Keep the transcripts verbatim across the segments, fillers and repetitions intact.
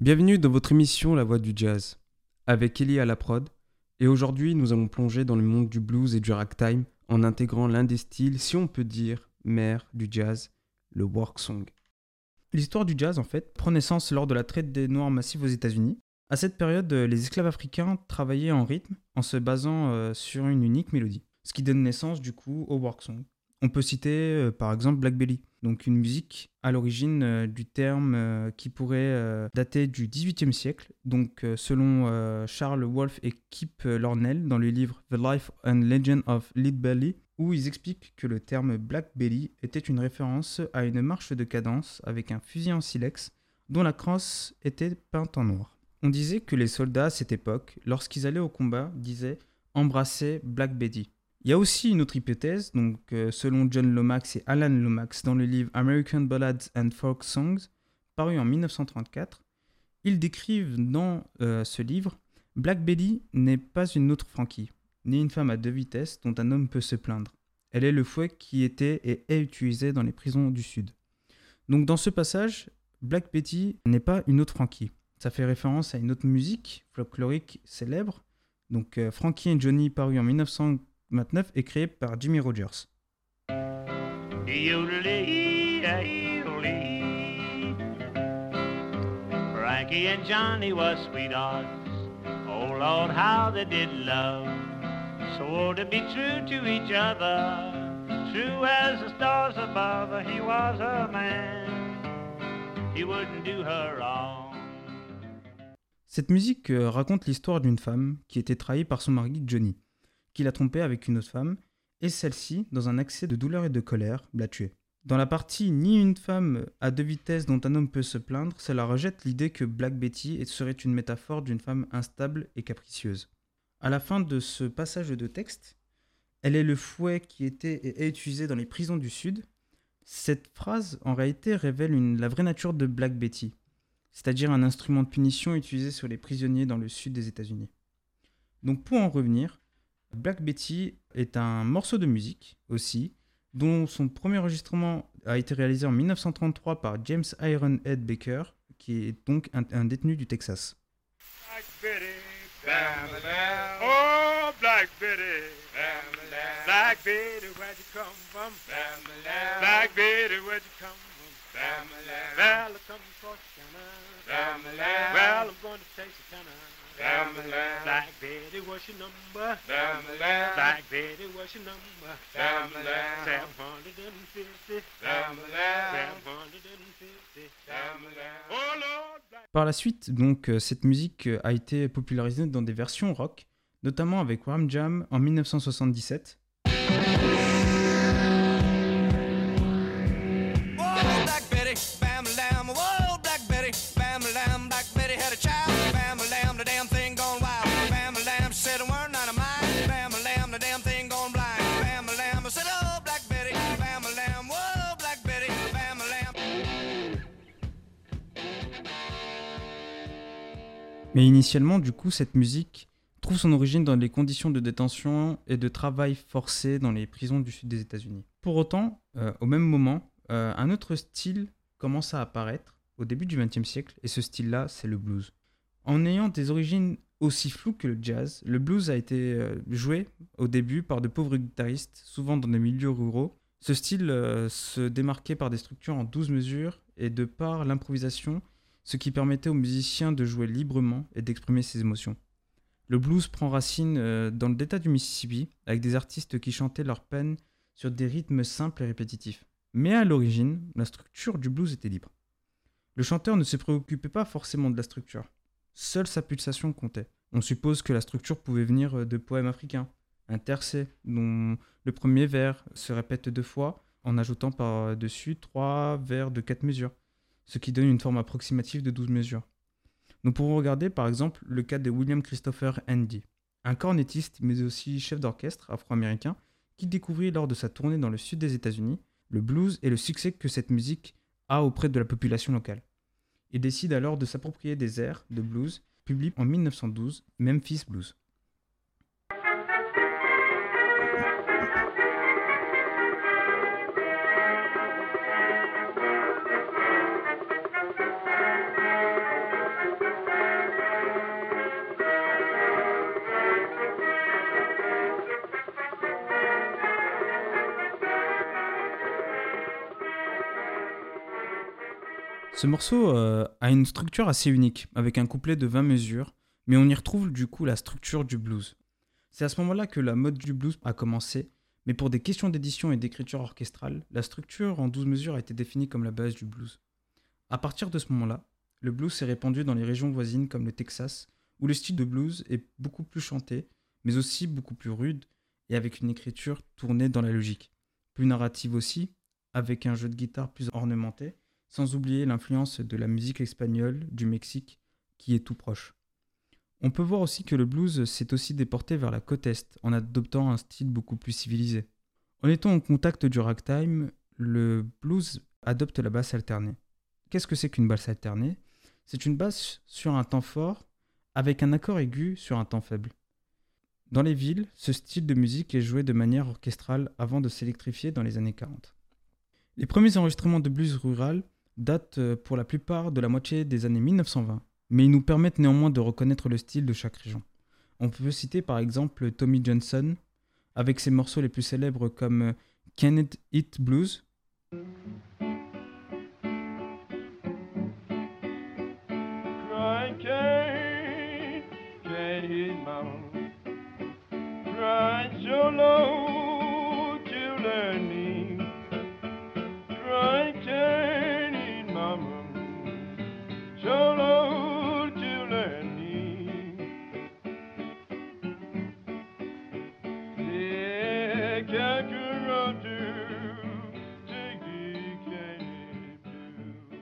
Bienvenue dans votre émission La Voix du Jazz, avec Ellie à la prod, et aujourd'hui nous allons plonger dans le monde du blues et du ragtime en intégrant l'un des styles, si on peut dire, mère du jazz, le work song. L'histoire du jazz en fait prend naissance lors de la traite des Noirs massive aux États-Unis. À cette période, les esclaves africains travaillaient en rythme en se basant euh, sur une unique mélodie, ce qui donne naissance du coup au work song. On peut citer euh, par exemple Black Belly, donc une musique à l'origine euh, du terme euh, qui pourrait euh, dater du dix-huitième siècle, donc euh, selon euh, Charles Wolfe et Kip Lornell dans le livre The Life and Legend of Lead Belly, où ils expliquent que le terme Black Belly était une référence à une marche de cadence avec un fusil en silex dont la crosse était peinte en noir. On disait que les soldats à cette époque, lorsqu'ils allaient au combat, disaient « embrasser Black Betty ». Il y a aussi une autre hypothèse, donc euh, selon John Lomax et Alan Lomax dans le livre American Ballads and Folk Songs, paru en dix-neuf cent trente-quatre, ils décrivent dans euh, ce livre Black Betty n'est pas une autre Frankie, ni une femme à deux vitesses dont un homme peut se plaindre. Elle est le fouet qui était et est utilisé dans les prisons du Sud. Donc dans ce passage, Black Betty n'est pas une autre Frankie. Ça fait référence à une autre musique folklorique célèbre, donc euh, Frankie and Johnny, paru en dix-neuf cent vingt-neuf est créé par Jimmy Rogers. Frankie and Johnny was sweethearts. Oh Lord, how they did love. Swore to be true to each other. True as the stars above. He was her man. He wouldn't do her wrong. Cette musique euh, raconte l'histoire d'une femme qui était trahie par son mari Johnny, qui l'a trompée avec une autre femme, et celle-ci, dans un accès de douleur et de colère, l'a tuée. Dans la partie « Ni une femme à deux vitesses dont un homme peut se plaindre », cela rejette l'idée que Black Betty serait une métaphore d'une femme instable et capricieuse. À la fin de ce passage de texte, elle est le fouet qui était et est utilisé dans les prisons du Sud. Cette phrase, en réalité, révèle une, la vraie nature de Black Betty, c'est-à-dire un instrument de punition utilisé sur les prisonniers dans le sud des États-Unis. Donc pour en revenir, Black Betty est un morceau de musique aussi, dont son premier enregistrement a été réalisé en dix-neuf cent trente-trois par James Ironhead Baker, qui est donc un, un détenu du Texas. Black Betty, bam, bam. Oh, Black Betty, bam, bam. Black Betty, where'd you come from? Bam, bam. Black Betty, where'd you come from? Bam, bam. Well, I come from Corsicana. Bam, bam. Well, I'm going to Texarkana. Bam, bam. Black Betty, what's your number? Bam, bam. Black Betty, what's your number? Bam, bam. seven hundred fifty. Bam, bam. seven hundred fifty. Bam, bam. Oh Lord. Par la suite, donc, euh, cette musique euh, a été popularisée dans des versions rock, notamment avec Ram Jam en dix-neuf cent soixante-dix-sept. Mais initialement, du coup, cette musique trouve son origine dans les conditions de détention et de travail forcé dans les prisons du sud des États-Unis. Pour autant, euh, au même moment, euh, un autre style commence à apparaître au début du vingtième siècle, et ce style-là, c'est le blues. En ayant des origines aussi floues que le jazz, le blues a été euh, joué au début par de pauvres guitaristes, souvent dans des milieux ruraux. Ce style euh, se démarquait par des structures en douze mesures et de par l'improvisation, ce qui permettait aux musiciens de jouer librement et d'exprimer ses émotions. Le blues prend racine euh, dans le delta du Mississippi, avec des artistes qui chantaient leurs peines sur des rythmes simples et répétitifs. Mais à l'origine, la structure du blues était libre. Le chanteur ne se préoccupait pas forcément de la structure. Seule sa pulsation comptait. On suppose que la structure pouvait venir de poèmes africains, un tercet, dont le premier vers se répète deux fois, en ajoutant par-dessus trois vers de quatre mesures, ce qui donne une forme approximative de douze mesures. Nous pourrons regarder par exemple le cas de William Christopher Handy, un cornettiste mais aussi chef d'orchestre afro-américain qui découvrit lors de sa tournée dans le sud des États-Unis le blues et le succès que cette musique a auprès de la population locale. Il décide alors de s'approprier des airs de blues publiés en dix-neuf cent douze, Memphis Blues. Ce morceau euh, a une structure assez unique, avec un couplet de vingt mesures, mais on y retrouve du coup la structure du blues. C'est à ce moment-là que la mode du blues a commencé, mais pour des questions d'édition et d'écriture orchestrale, la structure en douze mesures a été définie comme la base du blues. À partir de ce moment-là, le blues s'est répandu dans les régions voisines comme le Texas, où le style de blues est beaucoup plus chanté, mais aussi beaucoup plus rude et avec une écriture tournée dans la logique. Plus narrative aussi, avec un jeu de guitare plus ornementé, sans oublier l'influence de la musique espagnole du Mexique qui est tout proche. On peut voir aussi que le blues s'est aussi déporté vers la côte Est en adoptant un style beaucoup plus civilisé. En étant en contact du ragtime, le blues adopte la basse alternée. Qu'est-ce que c'est qu'une basse alternée ? C'est une basse sur un temps fort avec un accord aigu sur un temps faible. Dans les villes, ce style de musique est joué de manière orchestrale avant de s'électrifier dans les années quarante. Les premiers enregistrements de blues rural datent pour la plupart de la moitié des années mille neuf cent vingt, mais ils nous permettent néanmoins de reconnaître le style de chaque région. On peut citer par exemple Tommy Johnson, avec ses morceaux les plus célèbres comme Can It Hit Blues, Crying can't, can't hit mama. Crying so low to learn me. Crying can't hit mama. So low to learn me. Yeah, can't go to take it, can't hit blue.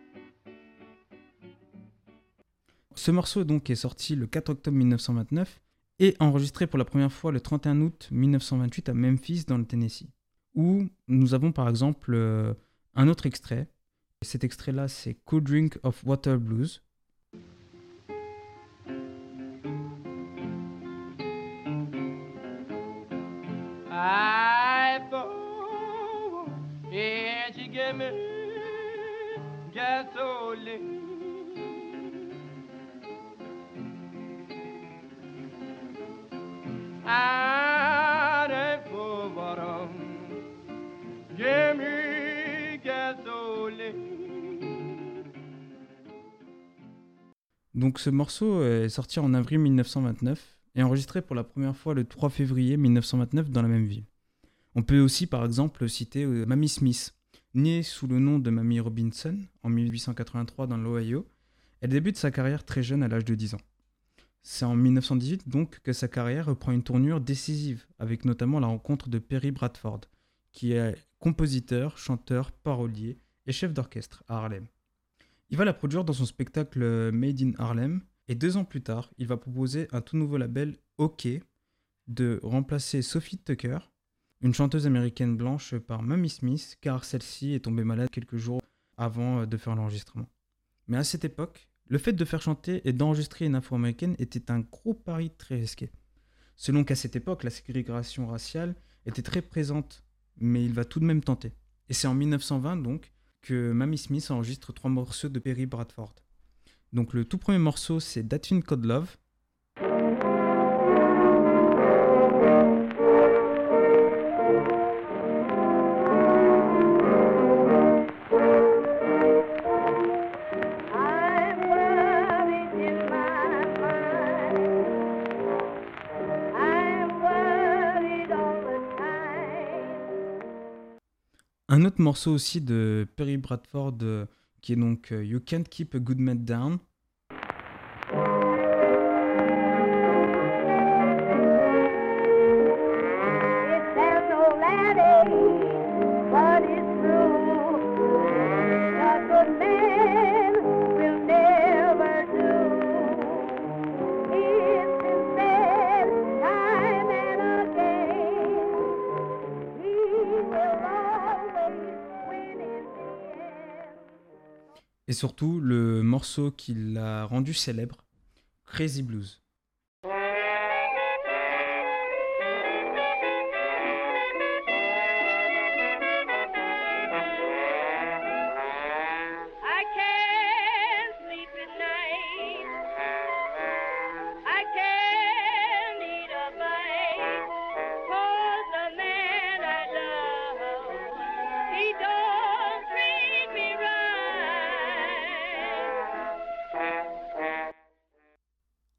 Ce morceau donc est sorti le quatre octobre mille neuf cent vingt-neuf et enregistré pour la première fois le trente et un août mille neuf cent vingt-huit à Memphis dans le Tennessee, où nous avons par exemple euh, un autre extrait. Cet extrait-là, c'est Cold Drink of Water Blues. I thought, and she gave me gasoline. I didn't put bottom, give me gasoline. Donc ce morceau est sorti en avril mille neuf cent vingt-neuf et enregistré pour la première fois le trois février mille neuf cent vingt-neuf dans la même ville. On peut aussi par exemple citer euh, Mamie Smith. Née sous le nom de Mamie Robinson en mille huit cent quatre-vingt-trois dans l'Ohio, elle débute sa carrière très jeune à l'âge de dix ans. C'est en mille neuf cent dix-huit donc que sa carrière reprend une tournure décisive, avec notamment la rencontre de Perry Bradford, qui est compositeur, chanteur, parolier et chef d'orchestre à Harlem. Il va la produire dans son spectacle Made in Harlem, et deux ans plus tard, il va proposer un tout nouveau label OK de remplacer Sophie Tucker, une chanteuse américaine blanche, par Mamie Smith, car celle-ci est tombée malade quelques jours avant de faire l'enregistrement. Mais à cette époque, le fait de faire chanter et d'enregistrer une afro-américaine était un gros pari très risqué. Selon qu'à cette époque, la ségrégation raciale était très présente, mais il va tout de même tenter. Et c'est en mille neuf cent vingt donc que Mamie Smith enregistre trois morceaux de Perry Bradford. Donc le tout premier morceau, c'est That Thing Called Love. Un autre morceau aussi de Perry Bradford euh, qui est donc euh, You Can't Keep a Good Man Down. Et surtout, le morceau qui l'a rendu célèbre, Crazy Blues.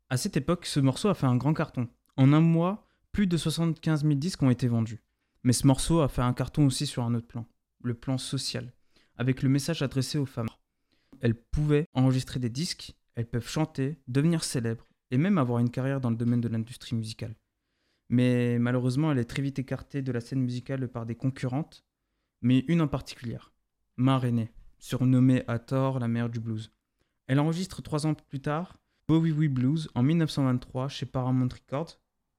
À cette époque, ce morceau a fait un grand carton. En un mois, plus de soixante-quinze mille disques ont été vendus. Mais ce morceau a fait un carton aussi sur un autre plan, le plan social, avec le message adressé aux femmes. Elles pouvaient enregistrer des disques, elles peuvent chanter, devenir célèbres, et même avoir une carrière dans le domaine de l'industrie musicale. Mais malheureusement, elle est très vite écartée de la scène musicale par des concurrentes, mais une en particulier, Ma Rainey, surnommée à tort la mère du blues. Elle enregistre trois ans plus tard Bowie Wee Blues en dix-neuf cent vingt-trois chez Paramount Records.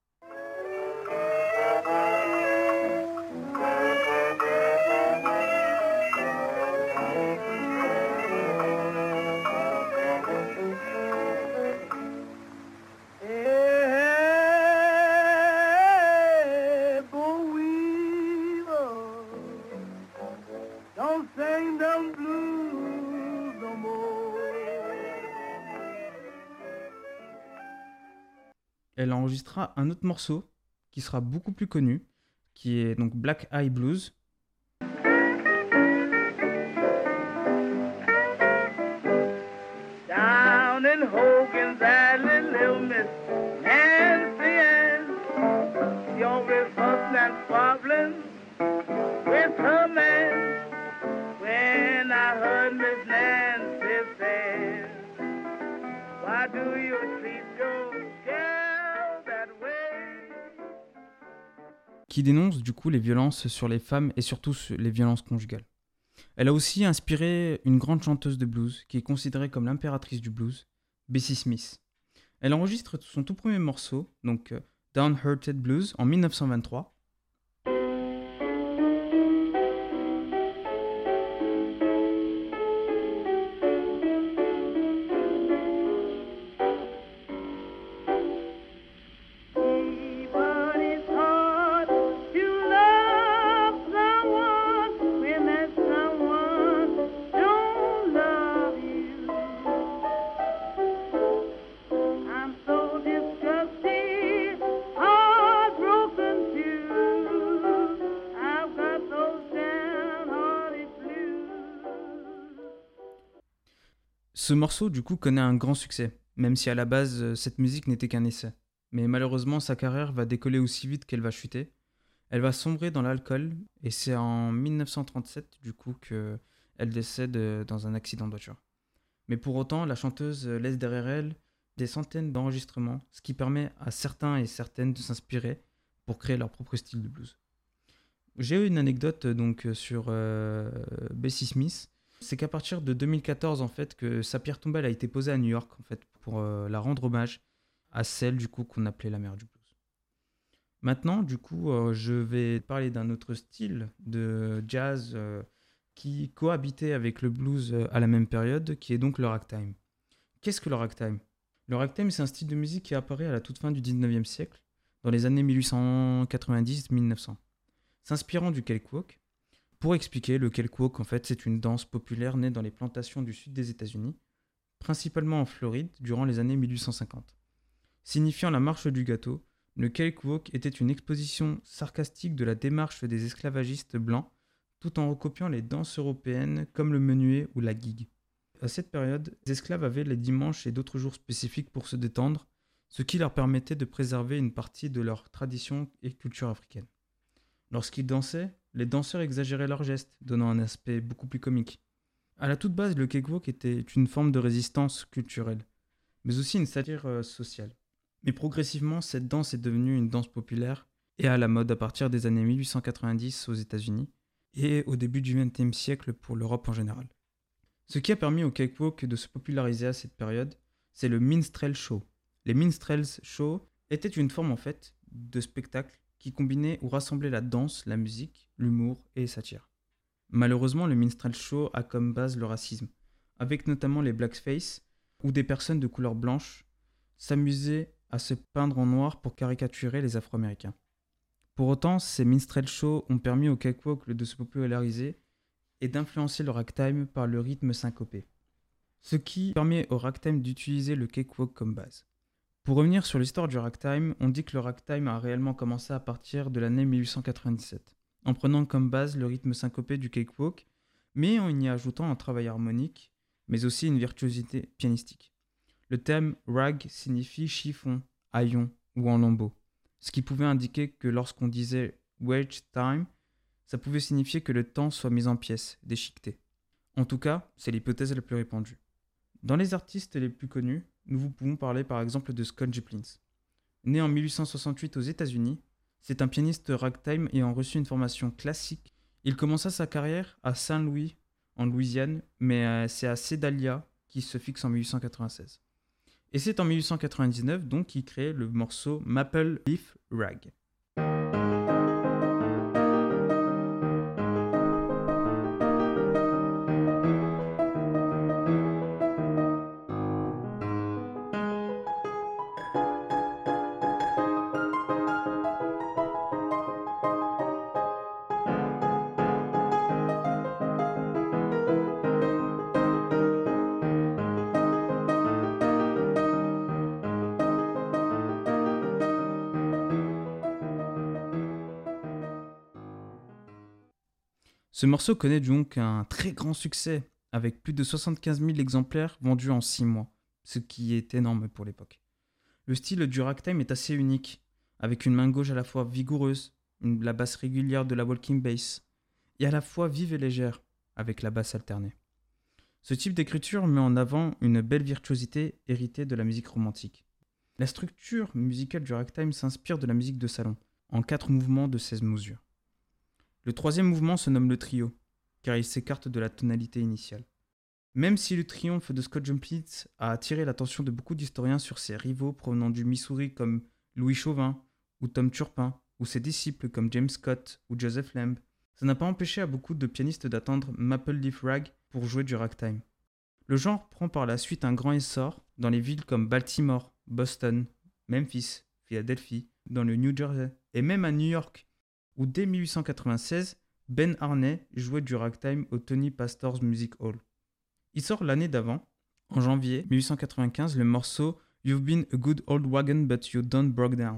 Elle enregistrera un autre morceau qui sera beaucoup plus connu, qui est donc Black Eye Blues. Down in Hogan's Alley, little Miss Nancy Ann, she always fussing and squabbling with her man. When I heard Miss Nancy say, why do you treat your girl that way? Qui dénonce du coup les violences sur les femmes et surtout les violences conjugales. Elle a aussi inspiré une grande chanteuse de blues qui est considérée comme l'impératrice du blues, Bessie Smith. Elle enregistre son tout premier morceau, donc Downhearted Blues, en dix-neuf cent vingt-trois. Ce morceau, du coup, connaît un grand succès, même si à la base, cette musique n'était qu'un essai. Mais malheureusement, sa carrière va décoller aussi vite qu'elle va chuter. Elle va sombrer dans l'alcool, et c'est en dix-neuf cent trente-sept, du coup, qu'elle décède dans un accident de voiture. Mais pour autant, la chanteuse laisse derrière elle des centaines d'enregistrements, ce qui permet à certains et certaines de s'inspirer pour créer leur propre style de blues. J'ai eu une anecdote donc sur euh, Bessie Smith. C'est qu'à partir de deux mille quatorze, en fait, que sa pierre tombale a été posée à New York, en fait, pour euh, la rendre hommage à celle, du coup, qu'on appelait la mère du blues. Maintenant, du coup, euh, je vais parler d'un autre style de jazz euh, qui cohabitait avec le blues euh, à la même période, qui est donc le ragtime. Qu'est-ce que le ragtime ? Le ragtime, c'est un style de musique qui apparaît à la toute fin du dix-neuvième siècle, dans les années mille huit cent quatre-vingt-dix à mille neuf cents. S'inspirant du cakewalk. Pour expliquer, le cakewalk, en fait, c'est une danse populaire née dans les plantations du sud des États-Unis, principalement en Floride, durant les années mille huit cent cinquante. Signifiant la marche du gâteau, le cakewalk était une exposition sarcastique de la démarche des esclavagistes blancs, tout en recopiant les danses européennes comme le menuet ou la gigue. À cette période, les esclaves avaient les dimanches et d'autres jours spécifiques pour se détendre, ce qui leur permettait de préserver une partie de leur tradition et culture africaine. Lorsqu'ils dansaient, les danseurs exagéraient leurs gestes, donnant un aspect beaucoup plus comique. À la toute base, le cakewalk était une forme de résistance culturelle, mais aussi une satire euh, sociale. Mais progressivement, cette danse est devenue une danse populaire et à la mode à partir des années mille huit cent quatre-vingt-dix aux États-Unis et au début du vingtième siècle pour l'Europe en général. Ce qui a permis au cakewalk de se populariser à cette période, c'est le minstrel show. Les minstrels shows étaient une forme en fait de spectacle qui combinait ou rassemblait la danse, la musique, l'humour et les satires. Malheureusement, le minstrel show a comme base le racisme, avec notamment les blackface, où des personnes de couleur blanche s'amusaient à se peindre en noir pour caricaturer les Afro-Américains. Pour autant, ces minstrel shows ont permis au cakewalk de se populariser et d'influencer le ragtime par le rythme syncopé, ce qui permet au ragtime d'utiliser le cakewalk comme base. Pour revenir sur l'histoire du ragtime, on dit que le ragtime a réellement commencé à partir de l'année mille huit cent quatre-vingt-dix-sept, en prenant comme base le rythme syncopé du cakewalk, mais en y ajoutant un travail harmonique, mais aussi une virtuosité pianistique. Le terme rag signifie chiffon, haillon ou en lambeaux, ce qui pouvait indiquer que lorsqu'on disait wage time, ça pouvait signifier que le temps soit mis en pièces, déchiqueté. En tout cas, c'est l'hypothèse la plus répandue. Dans les artistes les plus connus, nous vous pouvons parler par exemple de Scott Joplin. Né en mille huit cent soixante-huit aux États-Unis, c'est un pianiste ragtime ayant reçu une formation classique. Il commença sa carrière à Saint-Louis, en Louisiane, mais euh, c'est à Sedalia qu'il se fixe en mille huit cent quatre-vingt-seize. Et c'est en mille huit cent quatre-vingt-dix-neuf donc qu'il crée le morceau Maple Leaf Rag. Ce morceau connaît donc un très grand succès, avec plus de soixante-quinze mille exemplaires vendus en six mois, ce qui est énorme pour l'époque. Le style du ragtime est assez unique, avec une main gauche à la fois vigoureuse, une, la basse régulière de la walking bass, et à la fois vive et légère, avec la basse alternée. Ce type d'écriture met en avant une belle virtuosité héritée de la musique romantique. La structure musicale du ragtime s'inspire de la musique de salon, en quatre mouvements de seize mesures. Le troisième mouvement se nomme le trio, car il s'écarte de la tonalité initiale. Même si le triomphe de Scott Joplin a attiré l'attention de beaucoup d'historiens sur ses rivaux provenant du Missouri comme Louis Chauvin ou Tom Turpin, ou ses disciples comme James Scott ou Joseph Lamb, ça n'a pas empêché à beaucoup de pianistes d'attendre Maple Leaf Rag pour jouer du ragtime. Le genre prend par la suite un grand essor dans les villes comme Baltimore, Boston, Memphis, Philadelphie, dans le New Jersey, et même à New York, où dès mille huit cent quatre-vingt-seize, Ben Harney jouait du ragtime au Tony Pastor's Music Hall. Il sort l'année d'avant, en janvier mille huit cent quatre-vingt-quinze, le morceau « You've been a good old wagon but you don't broke down ».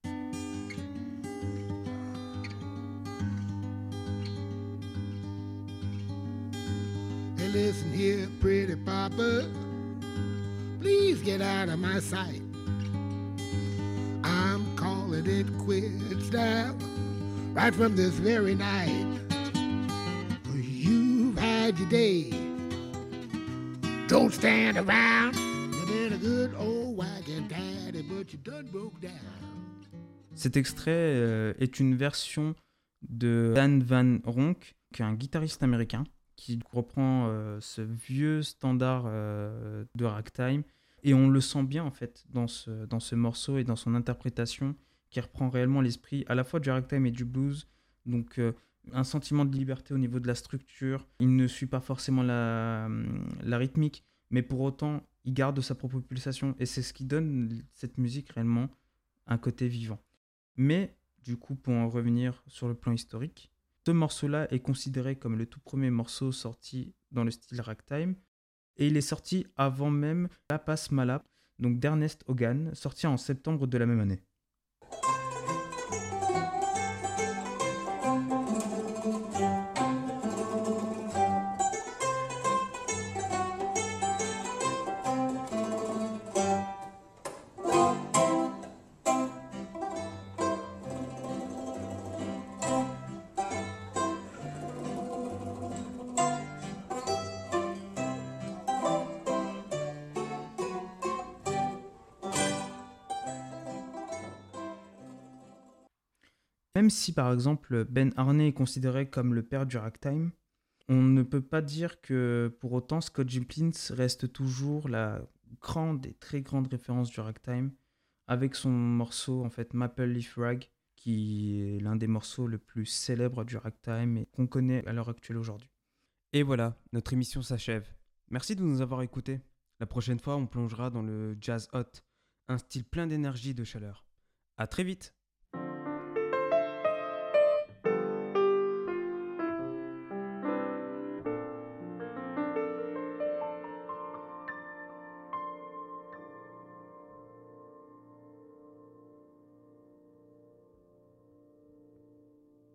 Hey, listen here, pretty papa, please get out of my sight. I'm calling it quits now. Right from this very night, you've had your day. Don't stand around. You've been a good old wagon daddy, but you done broke down. Cet extrait euh, est une version de Dan Van Ronk, qui est un guitariste américain, qui reprend euh, ce vieux standard euh, de ragtime. Et on le sent bien en fait dans ce, dans ce morceau et dans son interprétation, qui reprend réellement l'esprit à la fois du ragtime et du blues, donc euh, un sentiment de liberté au niveau de la structure. Il ne suit pas forcément la, la rythmique, mais pour autant, il garde sa propre pulsation, et c'est ce qui donne cette musique réellement un côté vivant. Mais, du coup, pour en revenir sur le plan historique, ce morceau-là est considéré comme le tout premier morceau sorti dans le style ragtime, et il est sorti avant même La Passe Mala, donc d'Ernest Hogan, sorti en septembre de la même année. Même si par exemple Ben Harney est considéré comme le père du ragtime, on ne peut pas dire que pour autant Scott Joplin reste toujours la grande et très grande référence du ragtime, avec son morceau en fait Maple Leaf Rag, qui est l'un des morceaux les plus célèbres du ragtime et qu'on connaît à l'heure actuelle aujourd'hui. Et voilà, notre émission s'achève. Merci de nous avoir écoutés. La prochaine fois, on plongera dans le jazz hot, un style plein d'énergie et de chaleur. À très vite!